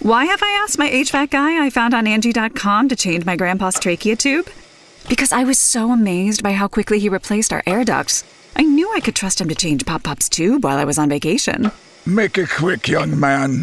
Why have I asked my HVAC guy I found on Angie.com to change my grandpa's trachea tube? Because I was so amazed by how quickly he replaced our air ducts. I knew I could trust him to change Pop-Pop's tube while I was on vacation. Make it quick, young man.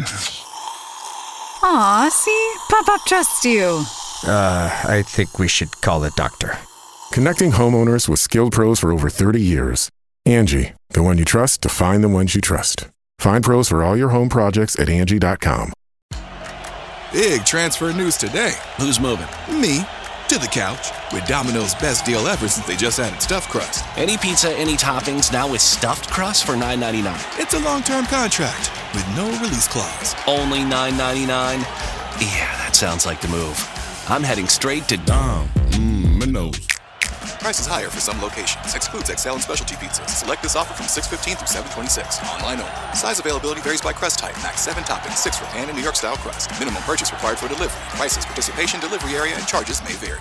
Aw, see? Pop-Pop trusts you. I think we should call a doctor. Connecting homeowners with skilled pros for over 30 years. Angie, the one you trust to find the ones you trust. Find pros for all your home projects at Angie.com. Big transfer news today. Who's moving? Me. To the couch. With Domino's best deal ever since they just added stuffed crust. Any pizza, any toppings, now with stuffed crust for $9.99. It's a long-term contract with no release clause. Only $9.99? Yeah, that sounds like the move. I'm heading straight to Domino's. Price is higher for some locations. Excludes XL and specialty pizzas. Select this offer from 6/15 through 7/26. Online only. Size availability varies by crust type. Max 7 toppings, 6 for pan and New York style crust. Minimum purchase required for delivery. Prices, participation, delivery area, and charges may vary.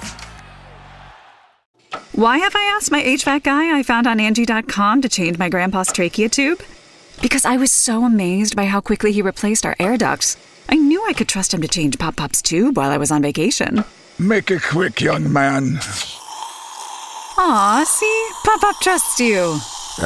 Why have I asked my HVAC guy I found on Angie.com to change my grandpa's trachea tube? Because I was so amazed by how quickly he replaced our air ducts. I knew I could trust him to change Pop-Pop's tube while I was on vacation. Make it quick, young man. Aw, see? Pop-Pop trusts you.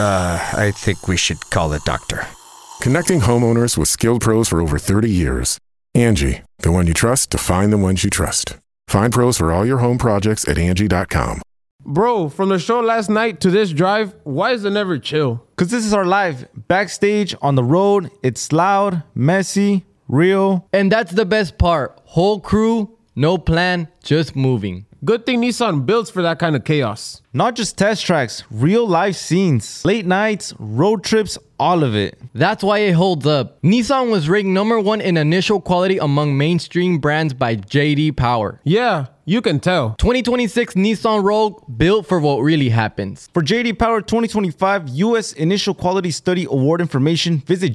I think we should call a doctor. Connecting homeowners with skilled pros for over 30 years. Angie, the one you trust to find the ones you trust. Find pros for all your home projects at Angie.com. Bro, from the show last night to this drive, why is it never chill? Because this is our life. Backstage, on the road, it's loud, messy, real. And that's the best part. Whole crew, no plan, just moving. Good thing Nissan builds for that kind of chaos. Not just test tracks, real life scenes, late nights, road trips, all of it. That's why it holds up. Nissan was ranked #1 in initial quality among mainstream brands by JD Power. Yeah, you can tell. 2026 Nissan Rogue, built for what really happens. For JD Power 2025 U.S. Initial Quality Study Award information, visit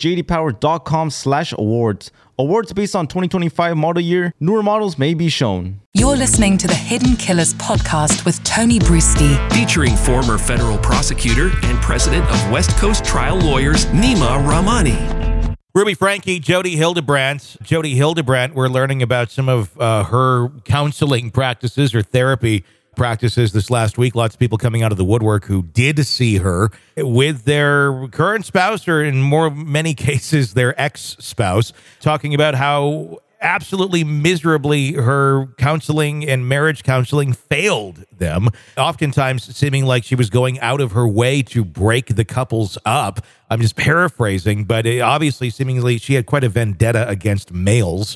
jdpower.com/awards. Awards based on 2025 model year. Newer models may be shown. You're listening to the Hidden Killers podcast with Tony Bruschi. Featuring former federal prosecutor and president of West Coast Trial Lawyers, Nima Rahmani. Ruby Franke, Jody Hildebrandt. Jody Hildebrandt, we're learning about some of her counseling practices or therapy practices this last week. Lots of people coming out of the woodwork who did see her with their current spouse, or in many cases, their ex-spouse, talking about how absolutely miserably her counseling and marriage counseling failed them, oftentimes seeming like she was going out of her way to break the couples up. I'm just paraphrasing, but obviously seemingly she had quite a vendetta against males.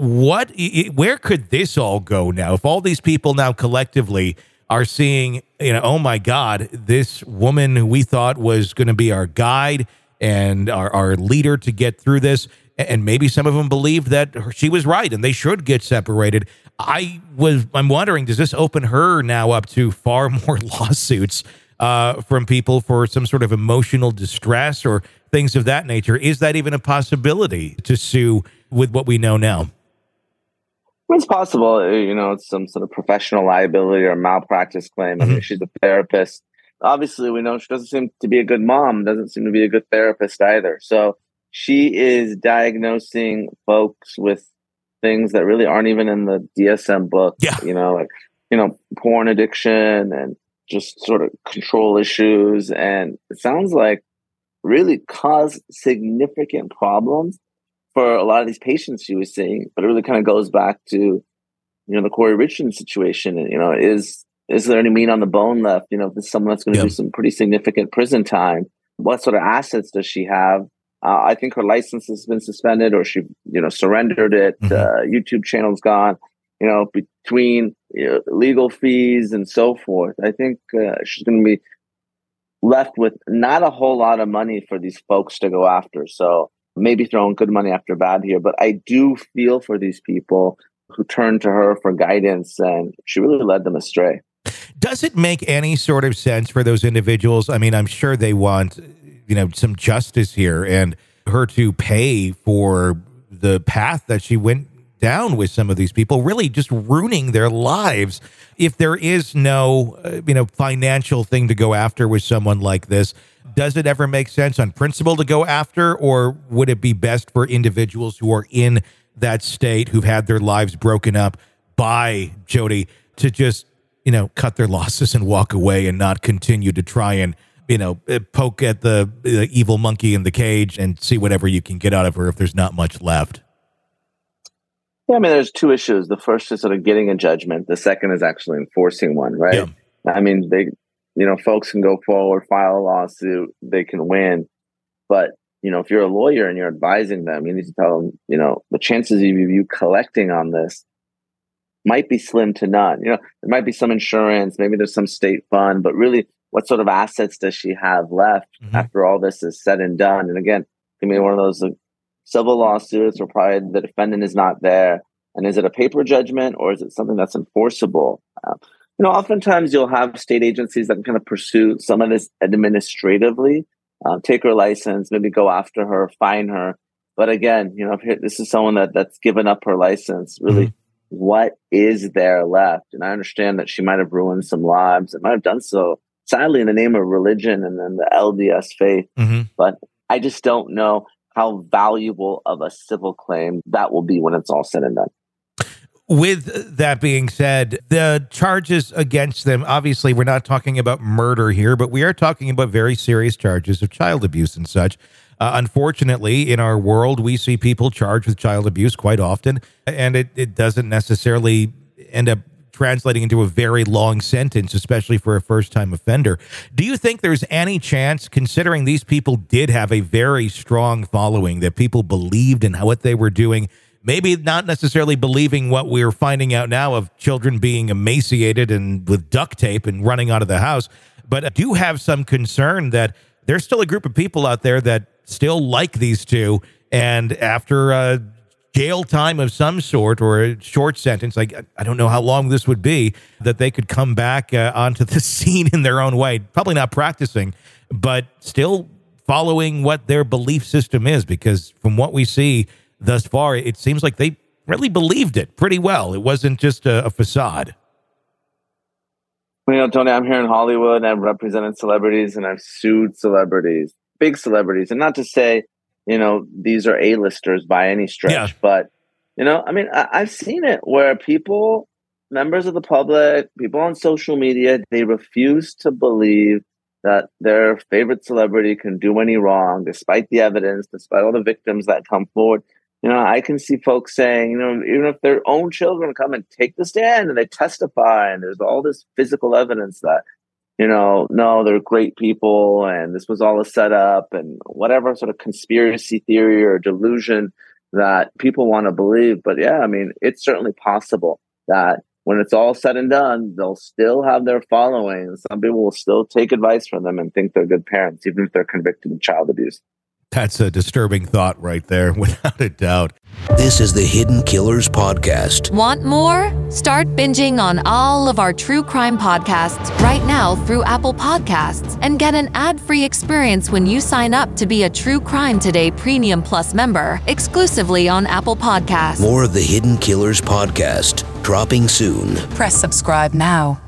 Where could this all go now? If all these people now collectively are seeing, oh my God, this woman who we thought was going to be our guide and our leader to get through this, and maybe some of them believed that she was right and they should get separated. I'm wondering, does this open her now up to far more lawsuits from people for some sort of emotional distress or things of that nature? Is that even a possibility to sue with what we know now? It's possible, it's some sort of professional liability or malpractice claim. I mean, she's a therapist. Obviously, we know she doesn't seem to be a good mom, doesn't seem to be a good therapist either. So she is diagnosing folks with things that really aren't even in the DSM book. Yeah. Porn addiction and just sort of control issues. And it sounds like really caused significant problems for a lot of these patients she was seeing. But it really kind of goes back to, the Corey Richardson situation. And, is there any meat on the bone left? If this is someone that's going to do some pretty significant prison time, what sort of assets does she have? I think her license has been suspended, or she, surrendered it. YouTube channel's gone. Between legal fees and so forth, I think she's going to be left with not a whole lot of money for these folks to go after. So maybe throwing good money after bad here, but I do feel for these people who turned to her for guidance, and she really led them astray. Does it make any sort of sense for those individuals? I mean, I'm sure they want, some justice here, and her to pay for the path that she went down with some of these people, really just ruining their lives. If there is no, financial thing to go after with someone like this, does it ever make sense on principle to go after, or would it be best for individuals who are in that state who've had their lives broken up by Jody to just, cut their losses and walk away and not continue to try and, poke at the evil monkey in the cage and see whatever you can get out of her if there's not much left? Yeah, I mean, there's two issues. The first is sort of getting a judgment. The second is actually enforcing one, right? Yeah. I mean, folks can go forward, file a lawsuit, they can win. But, if you're a lawyer and you're advising them, you need to tell them, the chances of you collecting on this might be slim to none. There might be some insurance, maybe there's some state fund, but really, what sort of assets does she have left after all this is said and done? And again, it can be one of those civil lawsuits where probably the defendant is not there. And is it a paper judgment or is it something that's enforceable? Oftentimes you'll have state agencies that can kind of pursue some of this administratively, take her license, maybe go after her, fine her. But again, if this is someone that's given up her license, really, what is there left? And I understand that she might have ruined some lives and might have done so, sadly, in the name of religion and then the LDS faith. But I just don't know how valuable of a civil claim that will be when it's all said and done. With that being said, the charges against them, obviously, we're not talking about murder here, but we are talking about very serious charges of child abuse and such. Unfortunately, in our world, we see people charged with child abuse quite often, and it doesn't necessarily end up translating into a very long sentence, especially for a first-time offender. Do you think there's any chance, considering these people did have a very strong following, that people believed in what they were doing, maybe not necessarily believing what we're finding out now of children being emaciated and with duct tape and running out of the house, but I do have some concern that there's still a group of people out there that still like these two, and after a jail time of some sort or a short sentence, I don't know how long this would be, that they could come back onto the scene in their own way, probably not practicing, but still following what their belief system is, because from what we see thus far, it seems like they really believed it pretty well. It wasn't just a facade. Tony, I'm here in Hollywood and I've represented celebrities and I've sued celebrities, big celebrities. And not to say, these are A-listers by any stretch, but, I've seen it where people, members of the public, people on social media, they refuse to believe that their favorite celebrity can do any wrong, despite the evidence, despite all the victims that come forward. I can see folks saying, even if their own children come and take the stand and they testify and there's all this physical evidence that, no, they're great people and this was all a setup and whatever sort of conspiracy theory or delusion that people want to believe. But yeah, it's certainly possible that when it's all said and done, they'll still have their following. Some people will still take advice from them and think they're good parents, even if they're convicted of child abuse. That's a disturbing thought right there, without a doubt. This is the Hidden Killers Podcast. Want more? Start binging on all of our true crime podcasts right now through Apple Podcasts and get an ad-free experience when you sign up to be a True Crime Today Premium Plus member exclusively on Apple Podcasts. More of the Hidden Killers Podcast, dropping soon. Press subscribe now.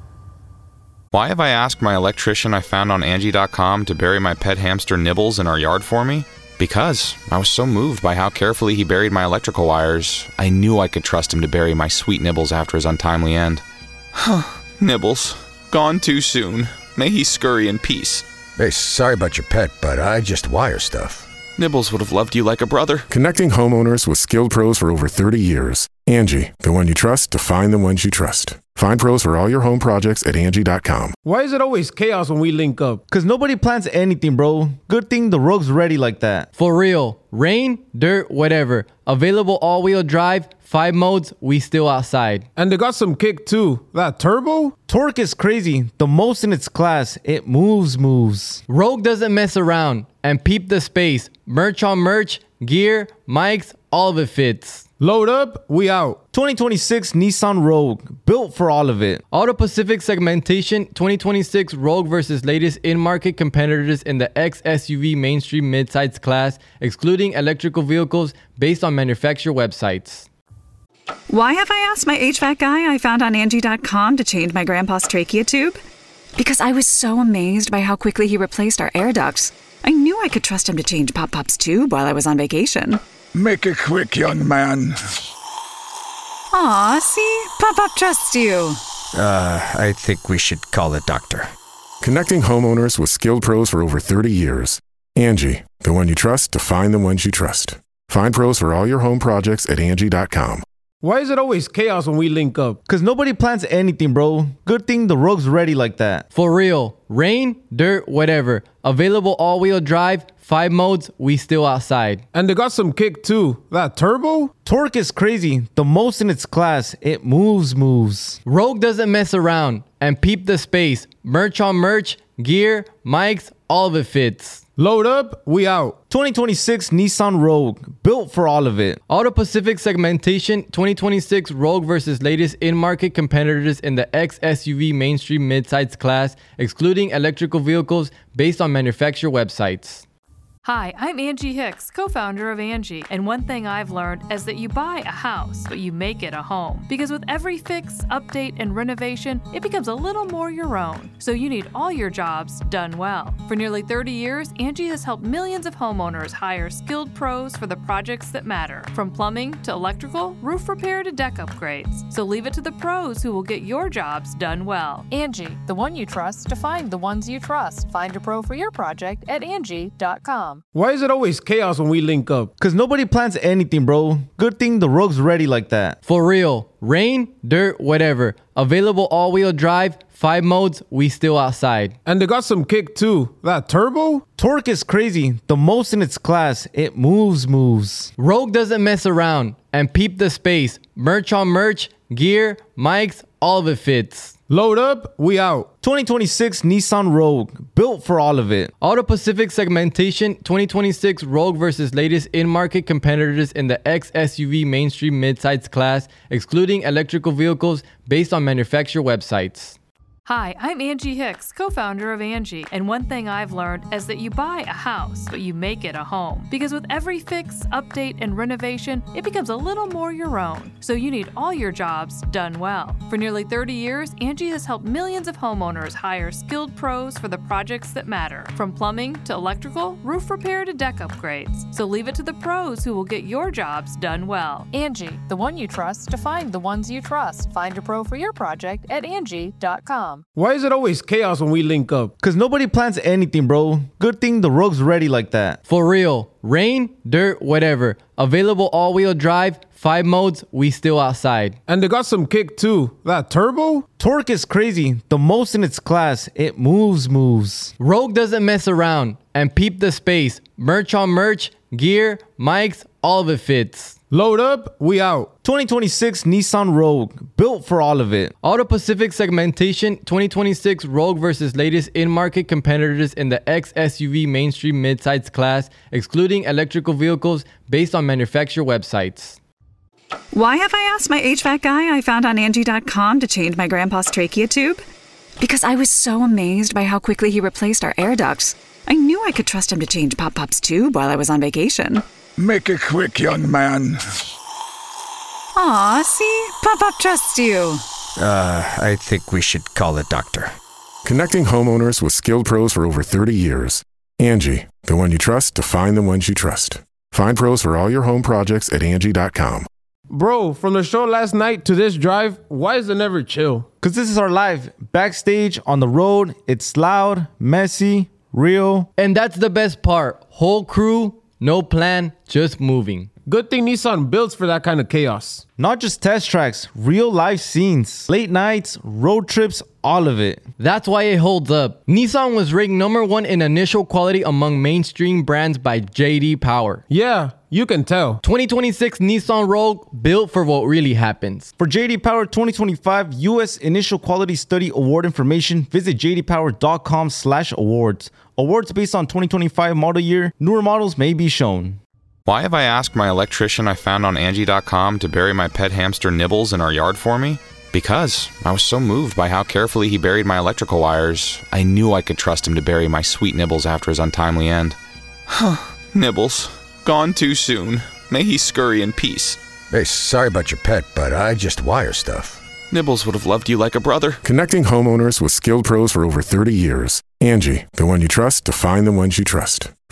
Why have I asked my electrician I found on Angie.com to bury my pet hamster Nibbles in our yard for me? Because I was so moved by how carefully he buried my electrical wires, I knew I could trust him to bury my sweet Nibbles after his untimely end. Nibbles, gone too soon. May he scurry in peace. Hey, sorry about your pet, but I just wire stuff. Nibbles would have loved you like a brother. Connecting homeowners with skilled pros for over 30 years. Angie, the one you trust to find the ones you trust. Find pros for all your home projects at Angie.com. Why is it always chaos when we link up? Because nobody plans anything, bro. Good thing the Rogue's ready like that. For real. Rain, dirt, whatever. Available all-wheel drive, 5 modes, we still outside. And they got some kick too. That turbo? Torque is crazy. The most in its class. It moves. Rogue doesn't mess around. And peep the space. Merch on merch, gear, mics, all of it fits. Load up, we out. 2026 Nissan Rogue, built for all of it. Auto Pacific segmentation, 2026 Rogue versus latest in-market competitors in the X-SUV mainstream midsize class, excluding electrical vehicles based on manufacturer websites. Why have I asked my HVAC guy I found on Angie.com to change my grandpa's trachea tube? Because I was so amazed by how quickly he replaced our air ducts. I knew I could trust him to change Pop-Pop's tube while I was on vacation. Make it quick, young man. Aw, see? Pop-Up trusts you. I think we should call a doctor. Connecting homeowners with skilled pros for over 30 years. Angie, the one you trust to find the ones you trust. Find pros for all your home projects at Angie.com. Why is it always chaos when we link up? Because nobody plans anything, bro. Good thing the Rogue's ready like that. For real. Rain, dirt, whatever. Available all-wheel drive, 5 modes, we still outside. And they got some kick too. That turbo? Torque is crazy. The most in its class. It moves. Rogue doesn't mess around. And peep the space. Merch on merch, gear, mics, all of it fits. Load up, we out. 2026 Nissan Rogue, built for all of it. Auto Pacific segmentation, 2026 Rogue versus latest in-market competitors in the X-SUV mainstream midsize class, excluding electrical vehicles based on manufacturer websites. Hi, I'm Angie Hicks, co-founder of Angie, and one thing I've learned is that you buy a house, but you make it a home. Because with every fix, update, and renovation, it becomes a little more your own. So you need all your jobs done well. For nearly 30 years, Angie has helped millions of homeowners hire skilled pros for the projects that matter. From plumbing to electrical, roof repair to deck upgrades. So leave it to the pros who will get your jobs done well. Angie, the one you trust to find the ones you trust. Find a pro for your project at Angie.com. Why is it always chaos when we link up? Because nobody plans anything, bro. Good thing the Rogue's ready like that. For real. Rain, dirt, whatever. Available all-wheel drive, 5 modes, we still outside. And they got some kick too. That turbo? Torque is crazy. The most in its class. It moves. Rogue doesn't mess around. And peep the space. Merch on merch, gear, mics, all of it fits. Load up, we out. 2026 Nissan Rogue, built for all of it. Auto Pacific segmentation, 2026 Rogue versus latest in-market competitors in the X-SUV mainstream midsize class, excluding electrical vehicles based on manufacturer websites. Hi, I'm Angie Hicks, co-founder of Angie, and one thing I've learned is that you buy a house, but you make it a home. Because with every fix, update, and renovation, it becomes a little more your own. So you need all your jobs done well. For nearly 30 years, Angie has helped millions of homeowners hire skilled pros for the projects that matter. From plumbing to electrical, roof repair to deck upgrades. So leave it to the pros who will get your jobs done well. Angie, the one you trust to find the ones you trust. Find a pro for your project at Angie.com. Why is it always chaos when we link up? Because nobody plans anything, bro. Good thing the Rogue's ready like that. For real. Rain, dirt, whatever. Available all-wheel drive, 5 modes, we still outside. And they got some kick too. That turbo? Torque is crazy. The most in its class. It moves. Rogue doesn't mess around. And peep the space. Merch on merch, gear, mics, all of it fits. Load up, we out. 2026 Nissan Rogue, built for all of it. Auto Pacific segmentation, 2026 Rogue versus latest in-market competitors in the X-SUV mainstream midsize class, excluding electrical vehicles based on manufacturer websites. Why have I asked my HVAC guy I found on Angie.com to change my grandpa's trachea tube? Because I was so amazed by how quickly he replaced our air ducts. I knew I could trust him to change Pop-Pop's tube while I was on vacation. Make it quick, young man. Aw, see? Pop-Up trusts you. I think we should call a doctor. Connecting homeowners with skilled pros for over 30 years. Angie, the one you trust to find the ones you trust. Find pros for all your home projects at Angie.com. Bro, from the show last night to this drive, why is it never chill? Because this is our life. Backstage, on the road, it's loud, messy, real. And that's the best part. Whole crew, no plan, just moving. Good thing Nissan builds for that kind of chaos. Not just test tracks, real life scenes, late nights, road trips, all of it. That's why it holds up. Nissan was ranked #1 in initial quality among mainstream brands by JD Power. Yeah, you can tell. 2026 Nissan Rogue, built for what really happens. For JD Power 2025 U.S. Initial Quality Study Award information, visit jdpower.com/awards. Awards based on 2025 model year. Newer models may be shown. Why have I asked my electrician I found on Angie.com to bury my pet hamster Nibbles in our yard for me? Because I was so moved by how carefully he buried my electrical wires, I knew I could trust him to bury my sweet Nibbles after his untimely end. Nibbles, gone too soon. May he scurry in peace. Hey, sorry about your pet, but I just wire stuff. Nibbles would have loved you like a brother. Connecting homeowners with skilled pros for over 30 years. Angie, the one you trust to find the ones you trust.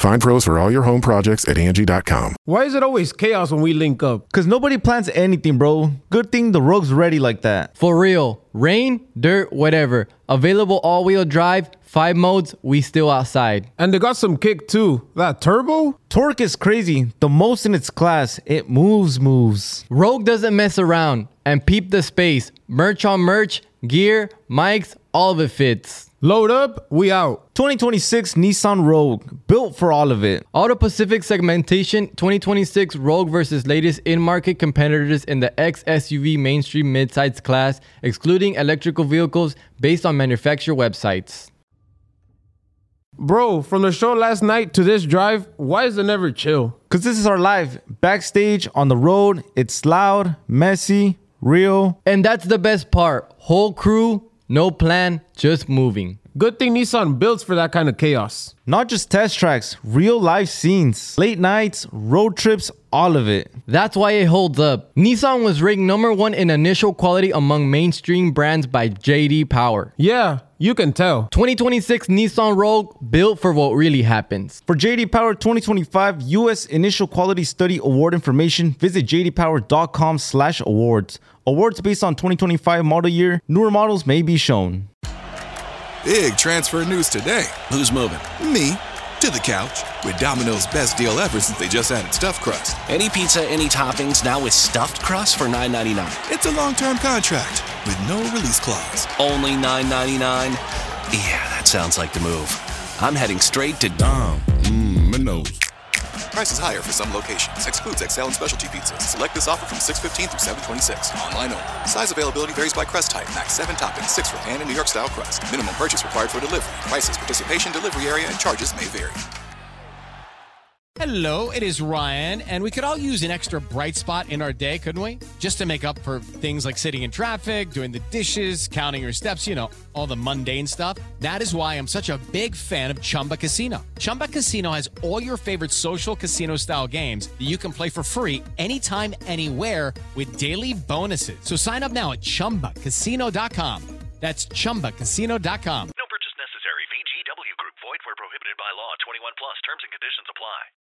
Find pros for all your home projects at Angie.com. Why is it always chaos when we link up? Because nobody plans anything, bro. Good thing the Rogue's ready like that. For real. Rain, dirt, whatever. Available all-wheel drive, 5 modes, we still outside. And they got some kick too. That turbo? Torque is crazy. The most in its class. It moves. Rogue doesn't mess around. And peep the space. Merch on merch, gear, mics, all of it fits. Load up, we out. 2026 Nissan Rogue, built for all of it. Auto Pacific segmentation, 2026 Rogue versus latest in-market competitors in the X-SUV mainstream midsize class, excluding electrical vehicles based on manufacturer websites. Bro, from the show last night to this drive, why is it never chill? Because this is our live. Backstage, on the road, it's loud, messy, real. And that's the best part. Whole crew, no plan, just moving. Good thing Nissan builds for that kind of chaos. Not just test tracks, real life scenes, late nights, road trips, all of it. That's why it holds up. Nissan was ranked #1 in initial quality among mainstream brands by JD Power. Yeah, you can tell. 2026 Nissan Rogue, built for what really happens. For JD Power 2025 U.S. Initial Quality Study Award information, visit jdpower.com/awards. Awards based on 2025 model year. Newer models may be shown. Big transfer news today. Who's moving? Me. To the couch. With Domino's best deal ever since they just added stuffed crust. Any pizza, any toppings, now with stuffed crust for $9.99. It's a long-term contract with no release clause. Only $9.99? Yeah, that sounds like the move. I'm heading straight to Domino's. Prices higher for some locations. Excludes XL and specialty pizzas. Select this offer from 6/15 through 7/26. Online only. Size availability varies by crust type. Max 7 toppings, 6 for pan and New York style crust. Minimum purchase required for delivery. Prices, participation, delivery area, and charges may vary. Hello, it is Ryan, and we could all use an extra bright spot in our day, couldn't we? Just to make up for things like sitting in traffic, doing the dishes, counting your steps, you know, all the mundane stuff. That is why I'm such a big fan of Chumba Casino. Chumba Casino has all your favorite social casino-style games that you can play for free anytime, anywhere with daily bonuses. So sign up now at ChumbaCasino.com. That's ChumbaCasino.com.